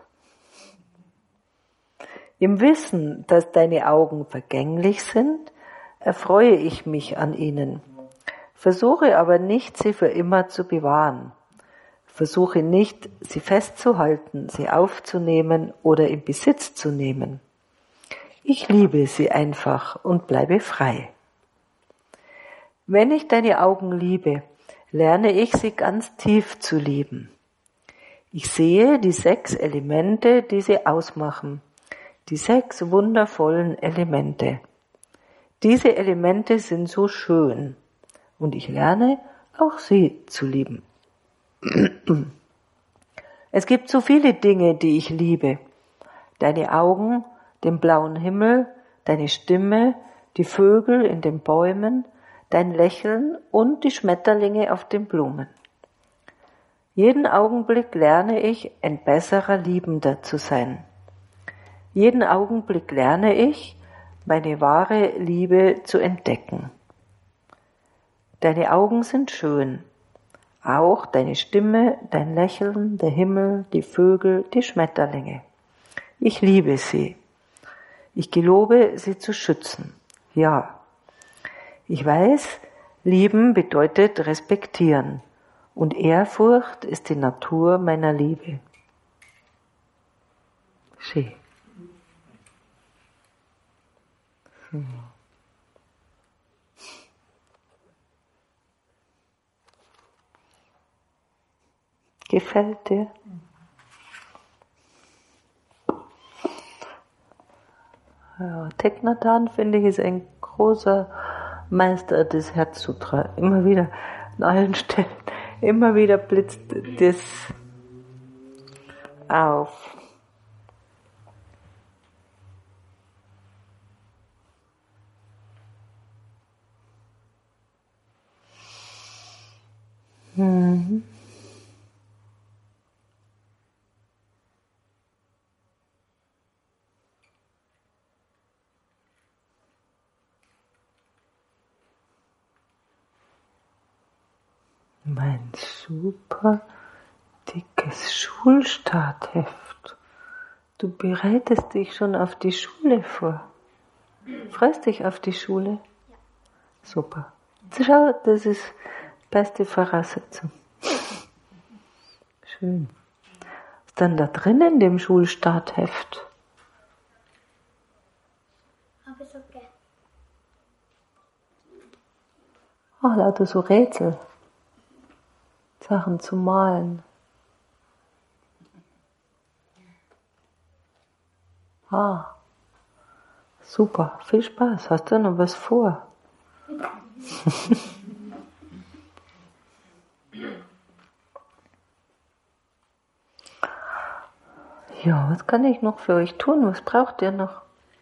Im Wissen, dass deine Augen vergänglich sind, erfreue ich mich an ihnen. Versuche aber nicht, sie für immer zu bewahren. Versuche nicht, sie festzuhalten, sie aufzunehmen oder in Besitz zu nehmen. Ich liebe sie einfach und bleibe frei. Wenn ich deine Augen liebe, lerne ich sie ganz tief zu lieben. Ich sehe die sechs Elemente, die sie ausmachen, die sechs wundervollen Elemente. Diese Elemente sind so schön und ich lerne, auch sie zu lieben. Es gibt so viele Dinge, die ich liebe. Deine Augen, den blauen Himmel, deine Stimme, die Vögel in den Bäumen, dein Lächeln und die Schmetterlinge auf den Blumen. Jeden Augenblick lerne ich, ein besserer Liebender zu sein. Jeden Augenblick lerne ich, meine wahre Liebe zu entdecken. Deine Augen sind schön, auch deine Stimme, dein Lächeln, der Himmel, die Vögel, die Schmetterlinge. Ich liebe sie. Ich gelobe, sie zu schützen. Ja. Ich weiß, lieben bedeutet respektieren und Ehrfurcht ist die Natur meiner Liebe. Schön. So. Gefällt dir? Ja, Thich Nhat Hanh, finde ich, ist ein großer Meister des Herzsutra. Immer wieder an allen Stellen, immer wieder blitzt das auf. Mhm. mein super dickes Schulstartheft. Du bereitest dich schon auf die Schule vor. Freust dich auf die Schule? Ja. Super. Schau, das ist beste Voraussetzung. Schön. Was ist dann da drin in dem Schulstartheft? Aber so gern. Ach, lauter so Rätsel. Sachen zu malen. Ah, super, viel Spaß. Hast du noch was vor? Ja, was kann ich noch für euch tun? Was braucht ihr noch?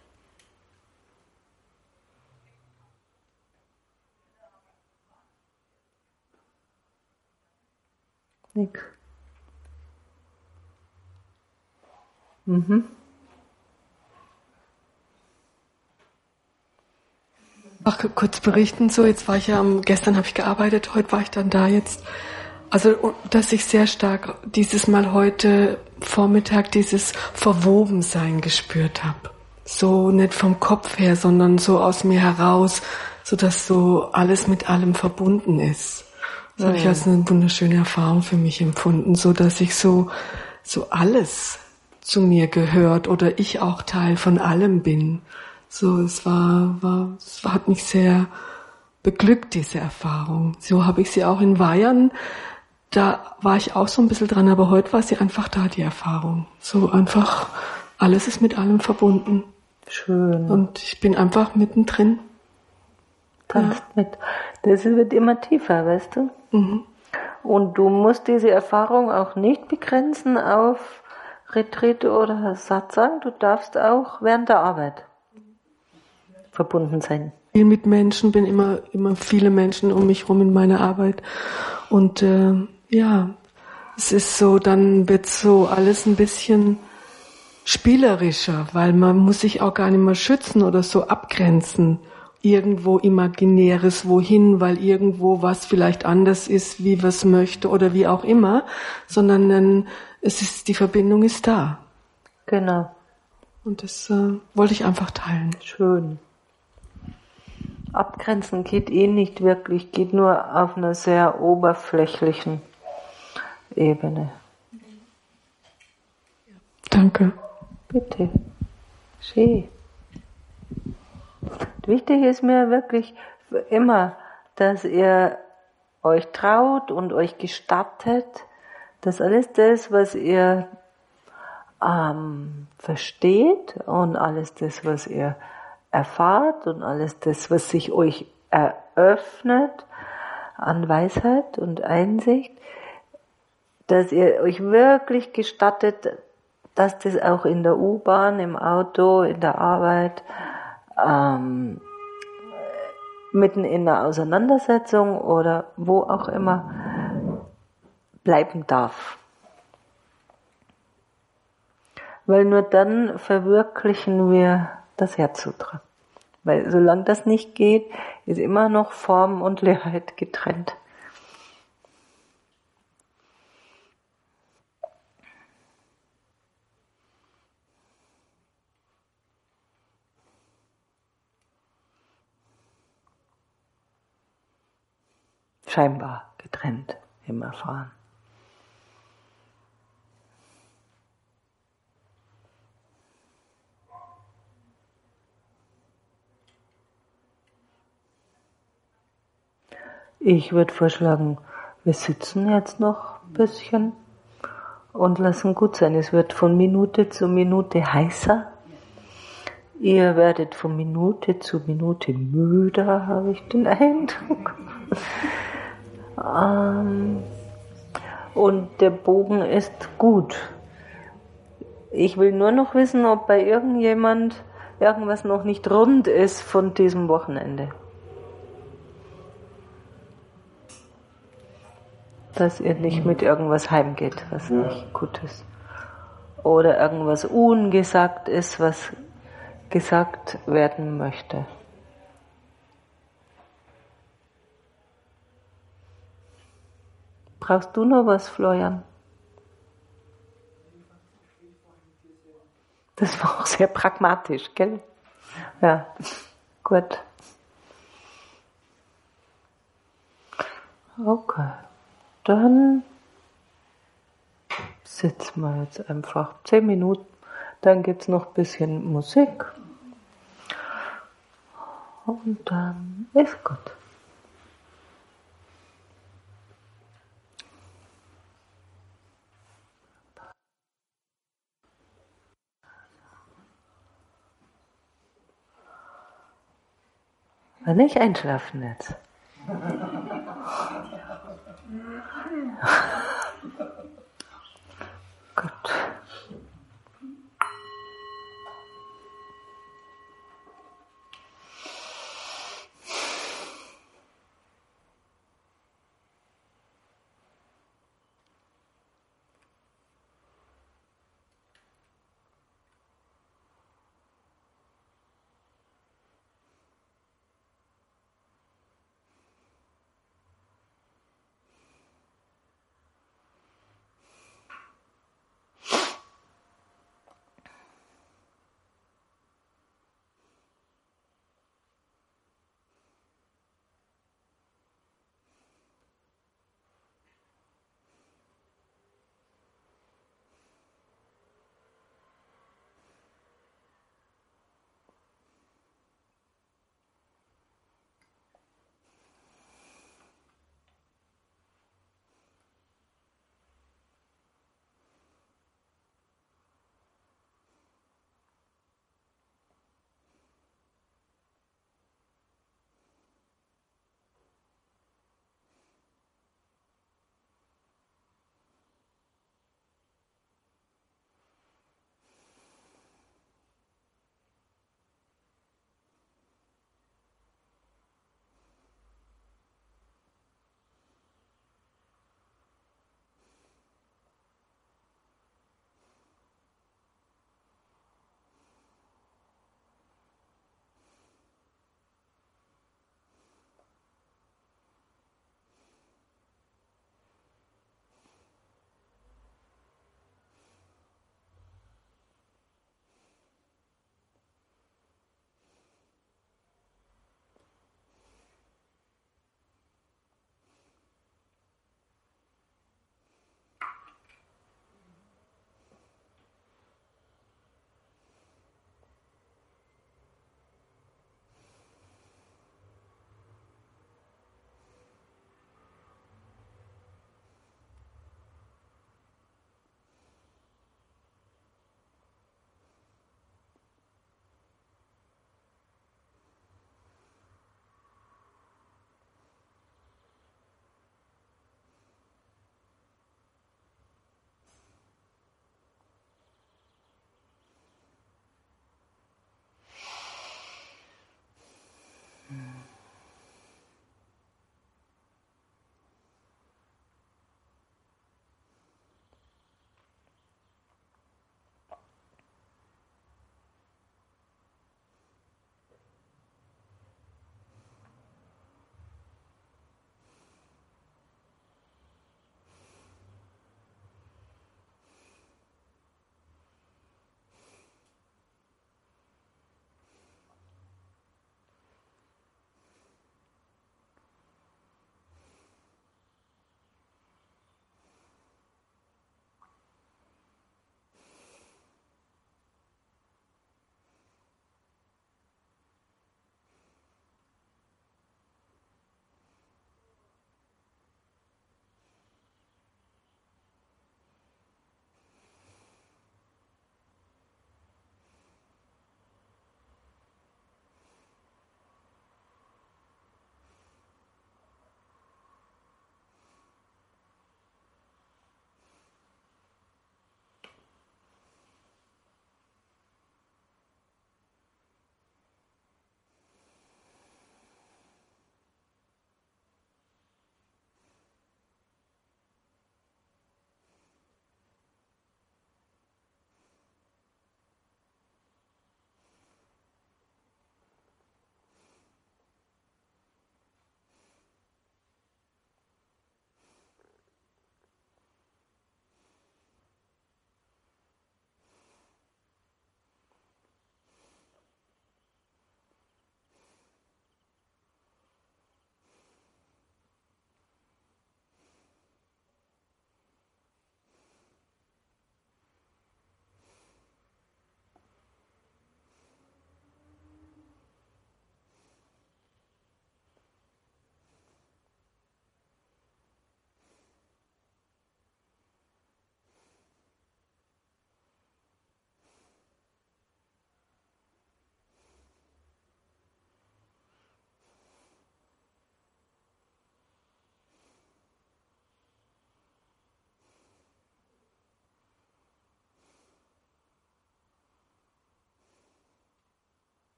Nix. Mhm. Ach, kurz berichten, so, jetzt war ich ja am, gestern habe ich gearbeitet, heute war ich dann da jetzt. Also, dass ich sehr stark dieses Mal heute Vormittag dieses Verwobensein gespürt habe. So nicht vom Kopf her, sondern so aus mir heraus, so dass so alles mit allem verbunden ist. Das mhm. habe ich als eine wunderschöne Erfahrung für mich empfunden, so dass ich so, so alles zu mir gehört oder ich auch Teil von allem bin. So, es war, war, es hat mich sehr beglückt, diese Erfahrung. So habe ich sie auch in Weihern. Da war ich auch so ein bisschen dran, aber heute war sie einfach da, die Erfahrung. So einfach, alles ist mit allem verbunden. Schön. Und ich bin einfach mittendrin. Tanzt ja. mit. Das wird immer tiefer, weißt du? Mhm. Und du musst diese Erfahrung auch nicht begrenzen auf Retreat oder Satsang. Du darfst auch während der Arbeit verbunden sein. Viel mit Menschen, bin immer, immer viele Menschen um mich rum in meiner Arbeit. Und äh, ja, es ist so, dann wird so alles ein bisschen spielerischer, weil man muss sich auch gar nicht mehr schützen oder so abgrenzen. Irgendwo Imaginäres wohin, weil irgendwo was vielleicht anders ist, wie wir es möchte oder wie auch immer, sondern dann es ist, die Verbindung ist da. Genau. Und das äh, wollte ich einfach teilen. Schön. Abgrenzen geht eh nicht wirklich, geht nur auf einer sehr oberflächlichen Ebene. Danke. Bitte. Schön. Wichtig ist mir wirklich immer, dass ihr euch traut und euch gestattet, dass alles das, was ihr ähm, versteht und alles das, was ihr erfahrt und alles das, was sich euch eröffnet an Weisheit und Einsicht, dass ihr euch wirklich gestattet, dass das auch in der U-Bahn, im Auto, in der Arbeit, ähm, mitten in der Auseinandersetzung oder wo auch immer bleiben darf. Weil nur dann verwirklichen wir das Herzsutra. Weil solange das nicht geht, ist immer noch Form und Leerheit getrennt. Scheinbar getrennt im Erfahren. Ich würde vorschlagen, wir sitzen jetzt noch ein bisschen und lassen gut sein. Es wird von Minute zu Minute heißer. Ihr werdet von Minute zu Minute müder, habe ich den Eindruck. ähm, und der Bogen ist gut. Ich will nur noch wissen, ob bei irgendjemand irgendwas noch nicht rund ist von diesem Wochenende. Dass ihr nicht mit irgendwas heimgeht, was nicht gut ist. Oder irgendwas ungesagt ist, was gesagt werden möchte. Brauchst du noch was, Florian? Das war auch sehr pragmatisch, gell? Ja, gut. Okay, dann sitzen wir jetzt einfach zehn Minuten, dann gibt's noch ein bisschen Musik und dann ist gut. Nicht einschlafen jetzt. Gut.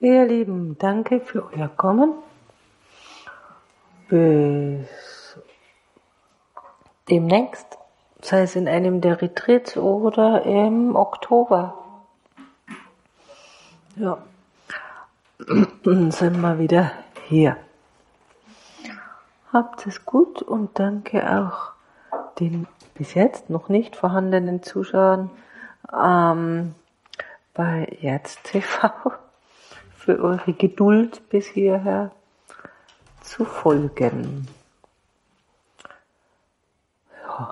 Ihr Lieben, danke für euer Kommen. Bis demnächst, sei es in einem der Retreats oder im Oktober. Ja, dann sind wir wieder hier. Habt es gut und danke auch den bis jetzt noch nicht vorhandenen Zuschauern ähm, bei Jetzt T V für eure Geduld bis hierher zu folgen. Ja.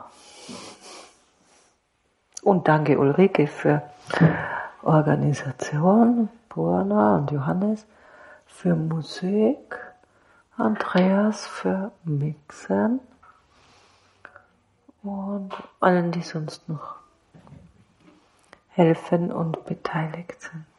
Und danke Ulrike für Organisation, Borna und Johannes für Musik, Andreas für Mixen und allen, die sonst noch helfen und beteiligt sind.